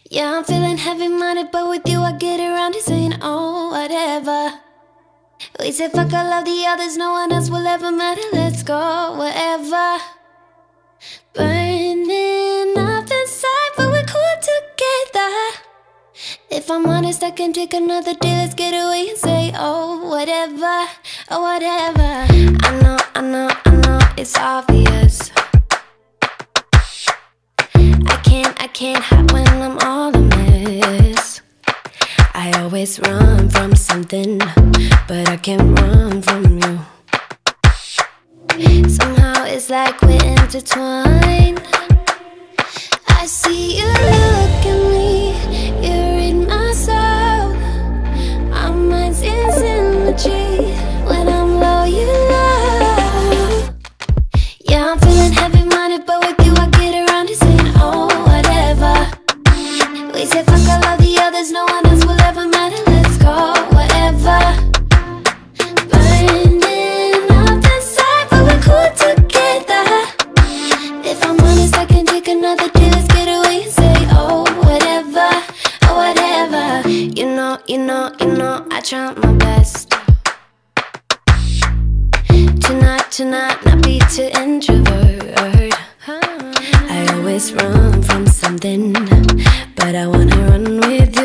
Yeah, I'm feeling heavy-minded, but with you I get around to saying, oh, whatever. We say fuck all of the others, no one else will ever matter. Let's go, wherever. Burning up inside, but we're cool together. If I'm honest, I can take another day. Let's get away and say, oh, whatever, oh, whatever. I know, it's obvious. I can't hide when I'm all a mess. I always run from something, but I can't run from you. Somehow it's like we're intertwined. I see you look at me, you read my soul. Our minds in symmetry. When I'm low, you low. Yeah, I'm feeling heavy-minded, but with you I get around to saying, oh, whatever. We say fuck all of the others, no one else will ever matter. Let's go, whatever. Burning up inside, but we're cool together. If I'm honest, I can take another day. Let's get away and say, oh, whatever, oh, whatever. I try my best to not be too introvert. I always run from something, but I wanna run with you.